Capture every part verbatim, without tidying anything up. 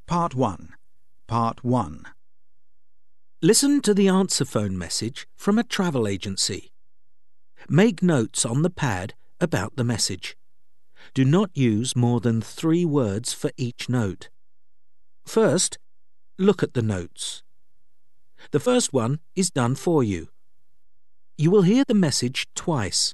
Part one. Part one. Listen to the answer phone message from a travel agency. Make notes on the pad about the message. Do not use more than three words for each note. First, look at the notes. The first one is done for you. You will hear the message twice.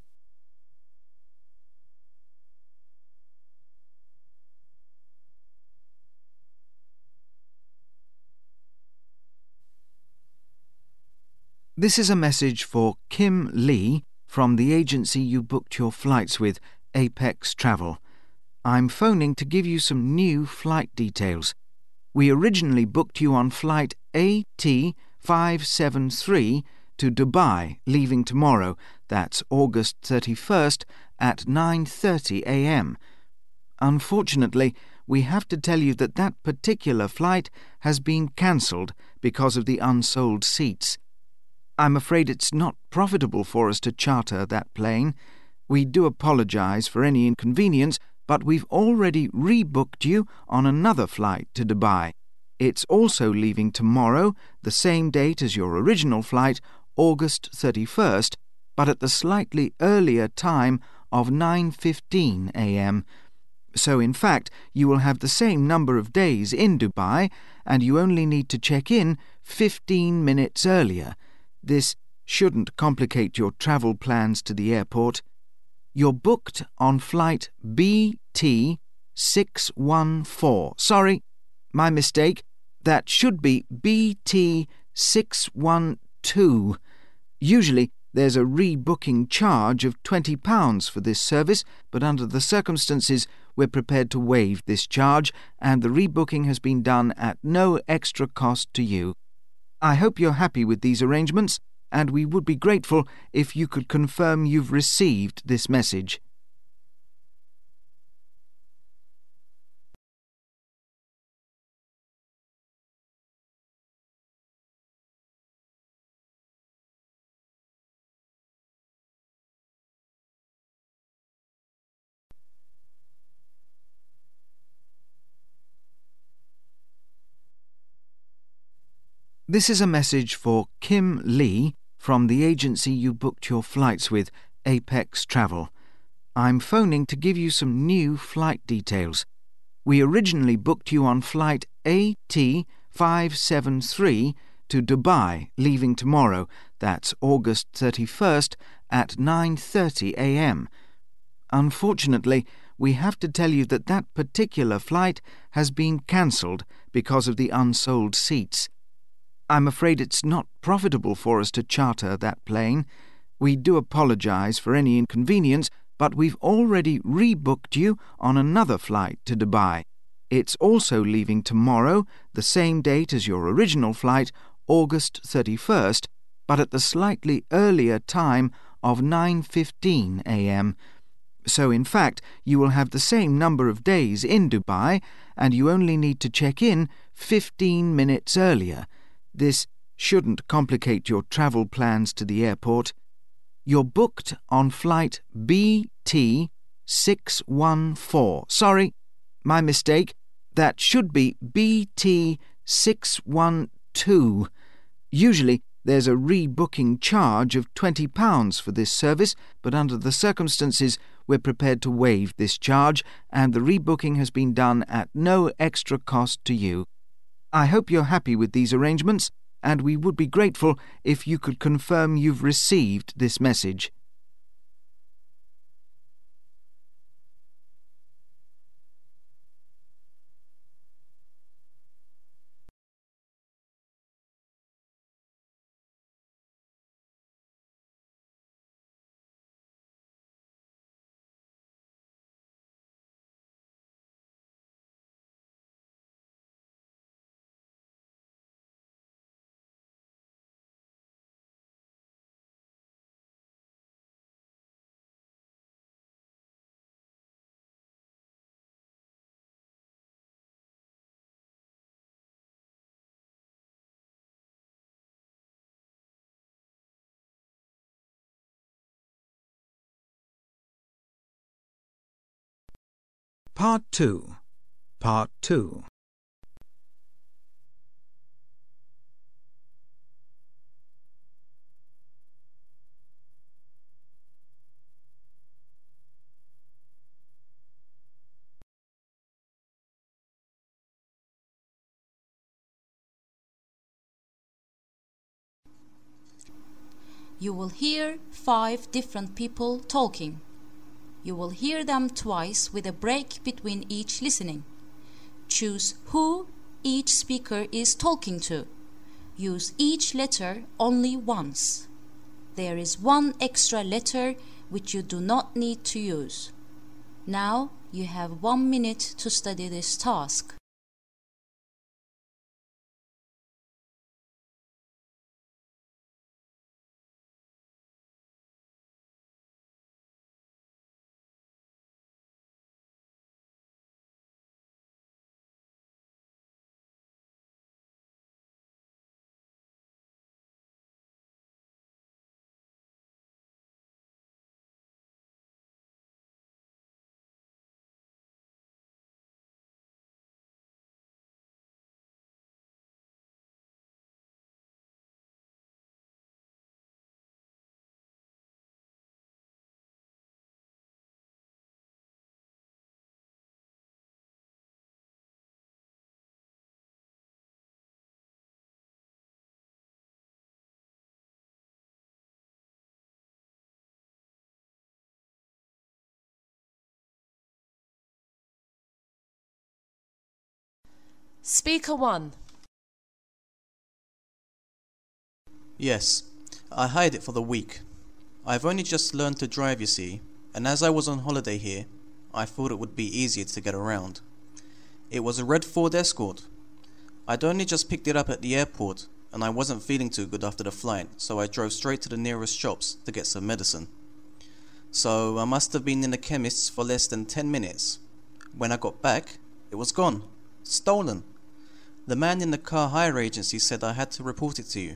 This is a message for Kim Lee from the agency you booked your flights with, Apex Travel. I'm phoning to give you some new flight details. We originally booked you on flight A T five seven three to Dubai, leaving tomorrow, that's August thirty-first, at nine thirty a m Unfortunately, we have to tell you that that particular flight has been cancelled because of the unsold seats. I'm afraid it's not profitable for us to charter that plane. We do apologise for any inconvenience, but we've already rebooked you on another flight to Dubai. It's also leaving tomorrow, the same date as your original flight, August thirty-first, but at the slightly earlier time of nine fifteen a m So, in fact, you will have the same number of days in Dubai, and you only need to check in fifteen minutes earlier. This shouldn't complicate your travel plans to the airport. You're booked on flight B T six one four. Sorry, my mistake. That should be B T six one two. Usually there's a rebooking charge of twenty pounds for this service, but under the circumstances we're prepared to waive this charge, and the rebooking has been done at no extra cost to you. I hope you're happy with these arrangements, and we would be grateful if you could confirm you've received this message. This is a message for Kim Lee from the agency you booked your flights with, Apex Travel. I'm phoning to give you some new flight details. We originally booked you on flight A T five seven three to Dubai, leaving tomorrow, that's August thirty-first, at nine thirty a m Unfortunately, we have to tell you that that particular flight has been cancelled because of the unsold seats. I'm afraid it's not profitable for us to charter that plane. We do apologise for any inconvenience, but we've already rebooked you on another flight to Dubai. It's also leaving tomorrow, the same date as your original flight, August thirty-first, but at the slightly earlier time of nine fifteen a m So, in fact, you will have the same number of days in Dubai, and you only need to check in fifteen minutes earlier. This shouldn't complicate your travel plans to the airport. You're booked on flight B T six one four. Sorry, my mistake. That should be B T six one two. Usually there's a rebooking charge of twenty pounds for this service, but under the circumstances we're prepared to waive this charge, and the rebooking has been done at no extra cost to you. I hope you're happy with these arrangements, and we would be grateful if you could confirm you've received this message. Part two. Part two. You will hear five different people talking. You will hear them twice with a break between each listening. Choose who each speaker is talking to. Use each letter only once. There is one extra letter which you do not need to use. Now you have one minute to study this task. Speaker one. Yes, I hired it for the week. I've only just learned to drive, you see, and as I was on holiday here, I thought it would be easier to get around. It was a red Ford Escort. I'd only just picked it up at the airport, and I wasn't feeling too good after the flight, so I drove straight to the nearest shops to get some medicine. So I must have been in the chemist's for less than ten minutes. When I got back, it was gone. Stolen. The man in the car hire agency said I had to report it to you.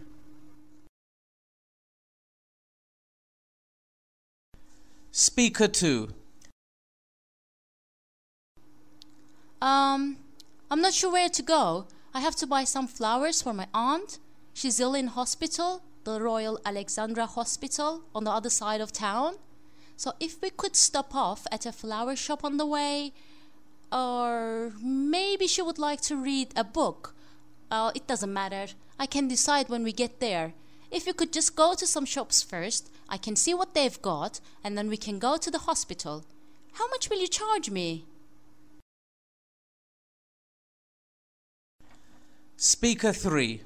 Speaker two. Um, I'm not sure where to go. I have to buy some flowers for my aunt. She's ill in hospital, the Royal Alexandra Hospital on the other side of town. So if we could stop off at a flower shop on the way, or maybe she would like to read a book. Uh, it doesn't matter. I can decide when we get there. If you could just go to some shops first, I can see what they've got, and then we can go to the hospital. How much will you charge me? Speaker three.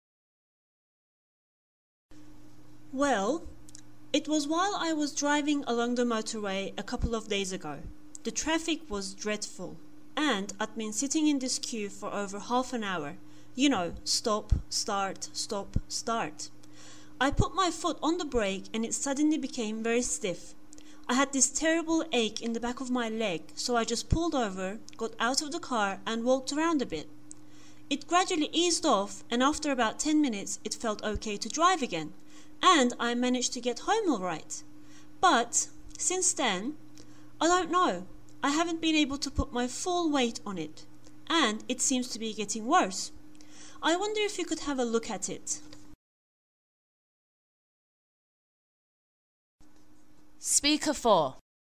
Well, it was while I was driving along the motorway a couple of days ago. The traffic was dreadful, and I'd been sitting in this queue for over half an hour. You know, stop, start, stop, start. I put my foot on the brake and it suddenly became very stiff. I had this terrible ache in the back of my leg, so I just pulled over, got out of the car and walked around a bit. It gradually eased off, and after about ten minutes it felt okay to drive again, and I managed to get home all right. But since then, I don't know. I haven't been able to put my full weight on it, and it seems to be getting worse. I wonder if you could have a look at it. Speaker four.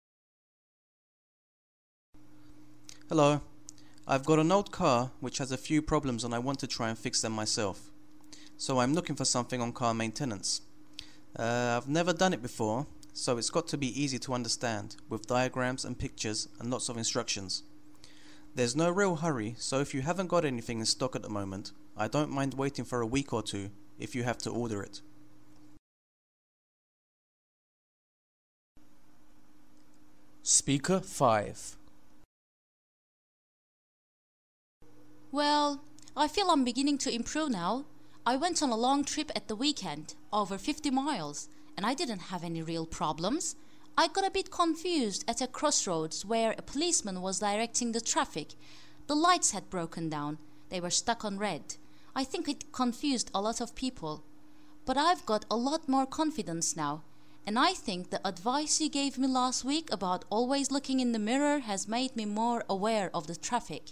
Hello. I've got an old car which has a few problems and I want to try and fix them myself. So I'm looking for something on car maintenance. Uh, I've never done it before, so it's got to be easy to understand, with diagrams and pictures and lots of instructions. There's no real hurry, so if you haven't got anything in stock at the moment, I don't mind waiting for a week or two if you have to order it. Speaker five. Well, I feel I'm beginning to improve now. I went on a long trip at the weekend, over fifty miles, and I didn't have any real problems. I got a bit confused at a crossroads where a policeman was directing the traffic. The lights had broken down. They were stuck on red. I think it confused a lot of people. But I've got a lot more confidence now. And I think the advice you gave me last week about always looking in the mirror has made me more aware of the traffic.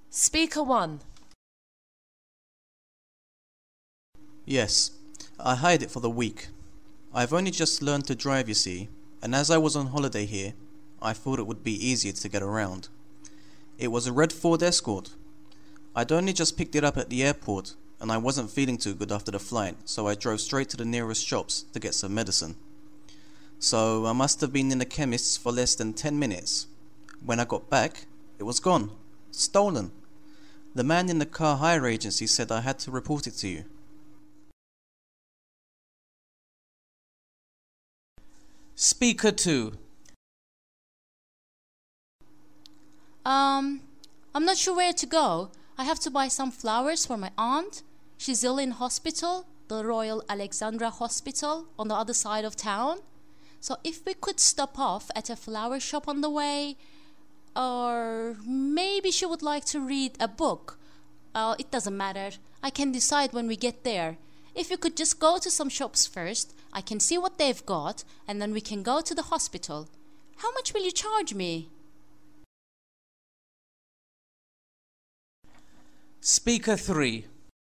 Speaker one. Yes, I hired it for the week. I've only just learned to drive, you see, and as I was on holiday here, I thought it would be easier to get around. It was a red Ford Escort. I'd only just picked it up at the airport, and I wasn't feeling too good after the flight, so I drove straight to the nearest shops to get some medicine. So I must have been in the chemist's for less than ten minutes. When I got back, it was gone. Stolen. The man in the car hire agency said I had to report it to you. Speaker two. Um, I'm not sure where to go. I have to buy some flowers for my aunt. She's ill in hospital, the Royal Alexandra Hospital on the other side of town. So if we could stop off at a flower shop on the way, or maybe she would like to read a book. Uh, it doesn't matter. I can decide when we get there. If you could just go to some shops first, I can see what they've got, and then we can go to the hospital. How much will you charge me? Speaker three.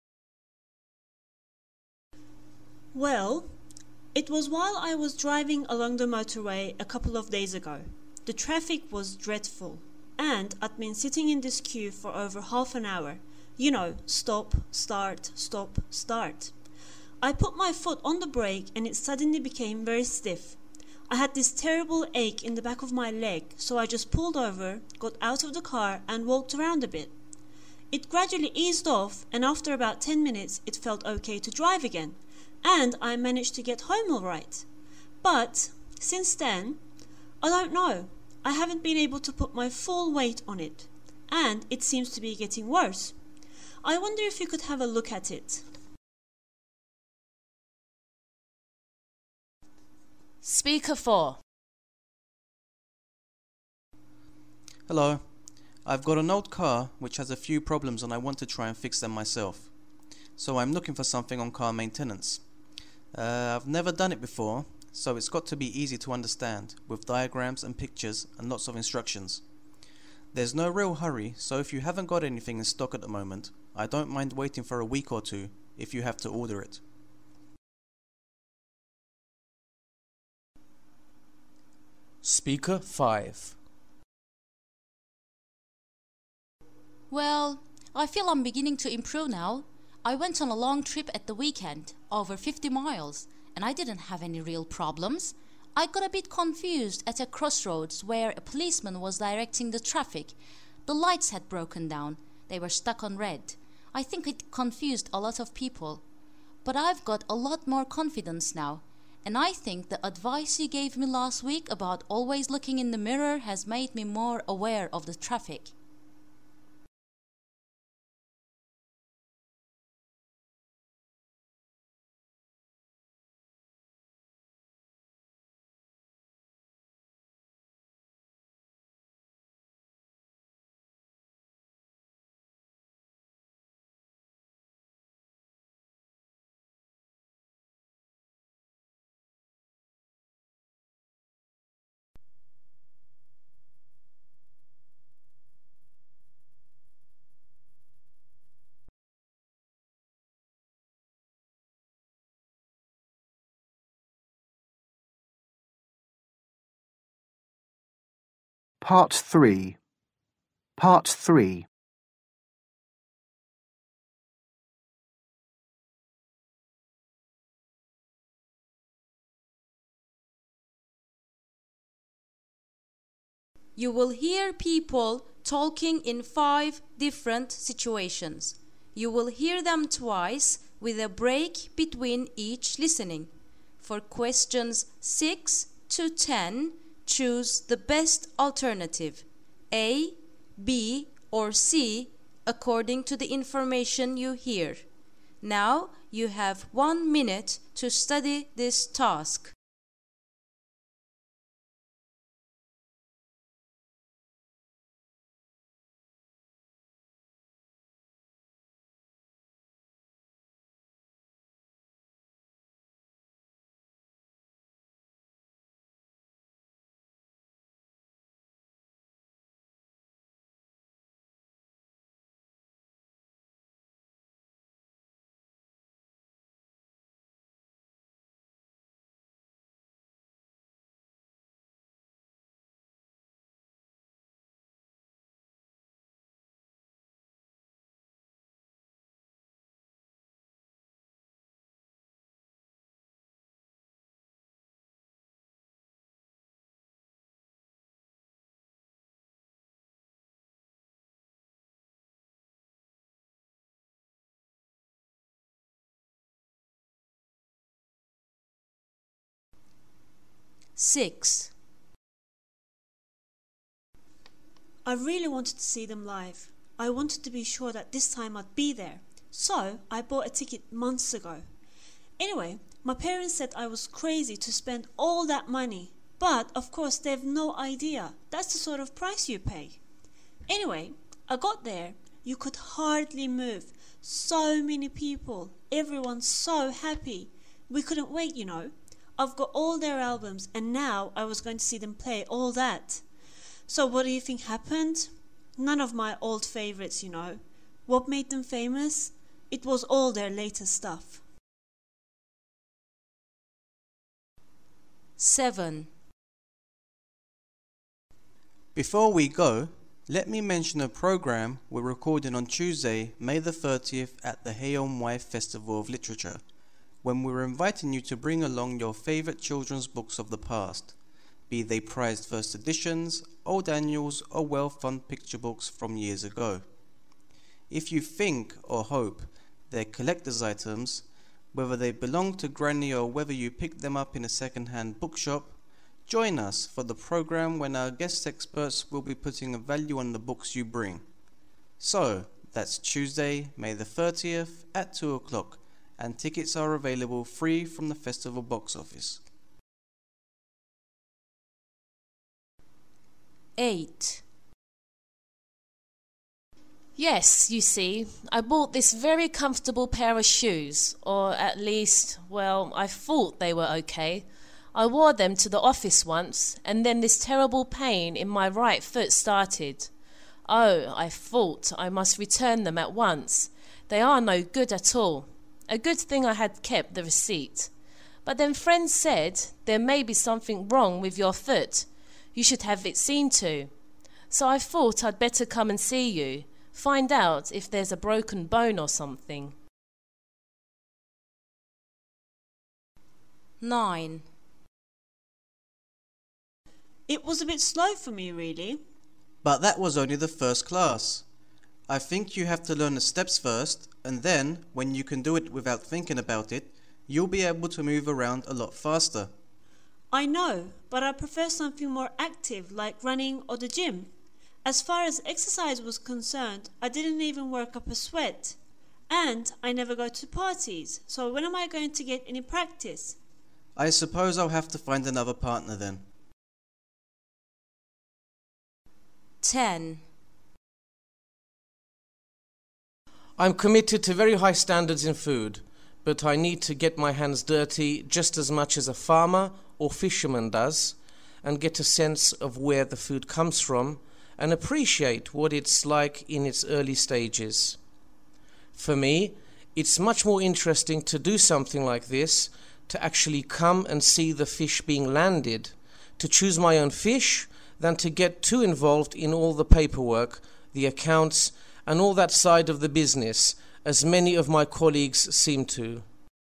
Well, it was while I was driving along the motorway a couple of days ago. The traffic was dreadful, and I'd been sitting in this queue for over half an hour. You know, stop, start, stop, start. I put my foot on the brake and it suddenly became very stiff. I had this terrible ache in the back of my leg, so I just pulled over, got out of the car and walked around a bit. It gradually eased off, and after about ten minutes it felt okay to drive again, and I managed to get home all right. But since then, I don't know. I haven't been able to put my full weight on it, and it seems to be getting worse. I wonder if you could have a look at it. Speaker four. Hello. I've got an old car which has a few problems and I want to try and fix them myself. So I'm looking for something on car maintenance. Uh, I've never done it before, so it's got to be easy to understand, with diagrams and pictures and lots of instructions. There's no real hurry, so if you haven't got anything in stock at the moment, I don't mind waiting for a week or two if you have to order it. Speaker five. Well, I feel I'm beginning to improve now. I went on a long trip at the weekend, over fifty miles, and I didn't have any real problems. I got a bit confused at a crossroads where a policeman was directing the traffic. The lights had broken down. They were stuck on red. I think it confused a lot of people. But I've got a lot more confidence now. And I think the advice you gave me last week about always looking in the mirror has made me more aware of the traffic. Part three. Part three. You will hear people talking in five different situations. You will hear them twice with a break between each listening. For questions six to ten, choose the best alternative, A, B, or C, according to the information you hear. Now you have one minute to study this task. six. I really wanted to see them live. I wanted to be sure that this time I'd be there. So I bought a ticket months ago. Anyway, my parents said I was crazy to spend all that money. But, of course, they've no idea. That's the sort of price you pay. Anyway, I got there. You could hardly move. So many people. Everyone's so happy. We couldn't wait, you know. I've got all their albums, and now I was going to see them play all that. So what do you think happened? None of my old favorites, you know. What made them famous? It was all their latest stuff. seven. Before we go, let me mention a program we're recording on Tuesday, May the thirtieth at the Hay-on-Wye Festival of Literature, when we're inviting you to bring along your favourite children's books of the past, be they prized first editions, old annuals or well-thumbed picture books from years ago. If you think or hope they're collector's items, whether they belong to Granny or whether you pick them up in a second-hand bookshop, join us for the program when our guest experts will be putting a value on the books you bring. So, that's Tuesday, May the thirtieth at two o'clock, and tickets are available free from the festival box office. eight. Yes, you see, I bought this very comfortable pair of shoes, or at least, well, I thought they were okay. I wore them to the office once, and then this terrible pain in my right foot started. Oh, I thought I must return them at once. They are no good at all. A good thing I had kept the receipt. But then friends said, there may be something wrong with your foot. You should have it seen to. So I thought I'd better come and see you, find out if there's a broken bone or something. nine. It was a bit slow for me, really. But that was only the first class. I think you have to learn the steps first, and then, when you can do it without thinking about it, you'll be able to move around a lot faster. I know, but I prefer something more active, like running or the gym. As far as exercise was concerned, I didn't even work up a sweat. And I never go to parties, so when am I going to get any practice? I suppose I'll have to find another partner then. ten. I'm committed to very high standards in food, but I need to get my hands dirty just as much as a farmer or fisherman does, and get a sense of where the food comes from and appreciate what it's like in its early stages. For me, it's much more interesting to do something like this, to actually come and see the fish being landed, to choose my own fish, than to get too involved in all the paperwork, the accounts, and all that side of the business, as many of my colleagues seem to.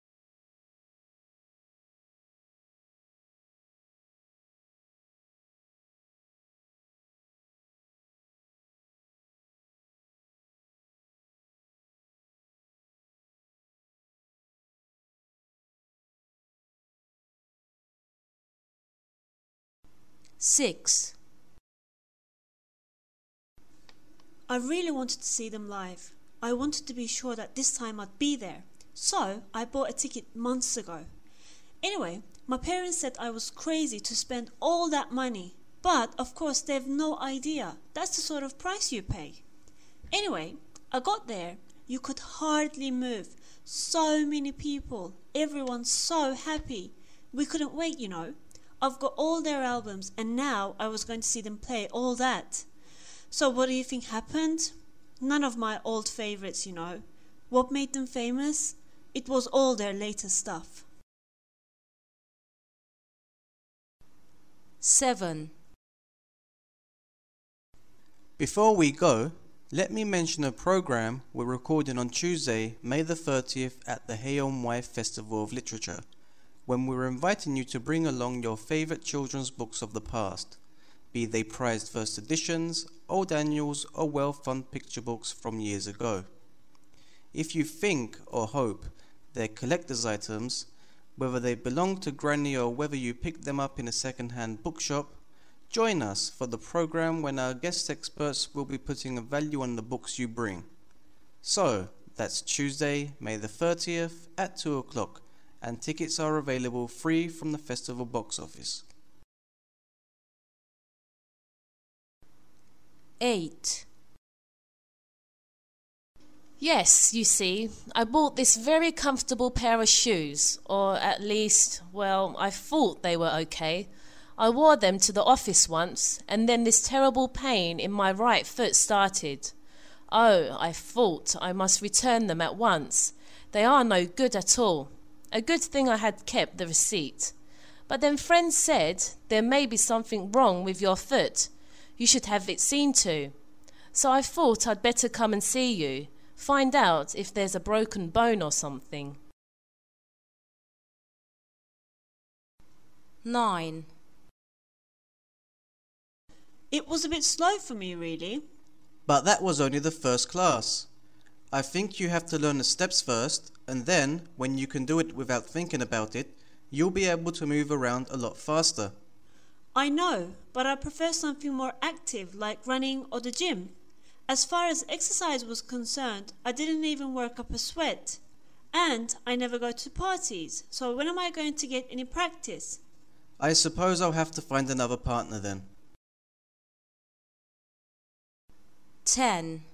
six. I really wanted to see them live. I wanted to be sure that this time I'd be there. So I bought a ticket months ago. Anyway, my parents said I was crazy to spend all that money. But, of course, they've no idea. That's the sort of price you pay. Anyway, I got there. You could hardly move. So many people. Everyone's so happy. We couldn't wait, you know. I've got all their albums, and now I was going to see them play all that. So what do you think happened? None of my old favorites, you know. What made them famous? It was all their latest stuff. seven. Before we go, let me mention a program we're recording on Tuesday, May the thirtieth at the Hay-on-Wye Festival of Literature, when we're inviting you to bring along your favourite children's books of the past, be they prized first editions, old annuals or well-thumbed picture books from years ago. If you think or hope they're collector's items, Whether they belong to Granny or whether you pick them up in a second-hand bookshop, join us for the program when our guest experts will be putting a value on the books you bring. So, that's Tuesday, May the thirtieth at two o'clock, and tickets are available free from the festival box office. eight. Yes, you see, I bought this very comfortable pair of shoes, or at least, well, I thought they were okay. I wore them to the office once, and then this terrible pain in my right foot started. Oh, I thought I must return them at once. They are no good at all. A good thing I had kept the receipt. But then friends said there may be something wrong with your foot. You should have it seen to. So I thought I'd better come and see you, find out if there's a broken bone or something. nine. It was a bit slow for me, really. But that was only the first class. I think you have to learn the steps first, and then, when you can do it without thinking about it, you'll be able to move around a lot faster. I know, but I prefer something more active, like running or the gym. As far as exercise was concerned, I didn't even work up a sweat. And I never go to parties, so when am I going to get any practice? I suppose I'll have to find another partner then. ten.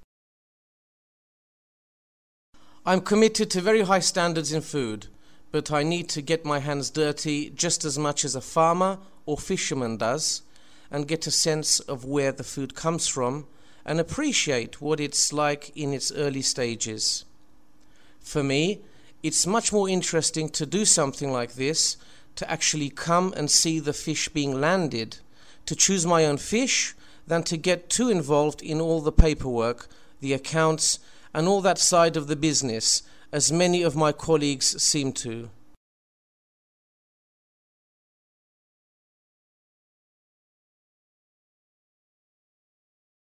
I'm committed to very high standards in food, but I need to get my hands dirty just as much as a farmer or fisherman does, and get a sense of where the food comes from and appreciate what it's like in its early stages. For me, it's much more interesting to do something like this, to actually come and see the fish being landed, to choose my own fish, than to get too involved in all the paperwork, the accounts, and all that side of the business, as many of my colleagues seem to.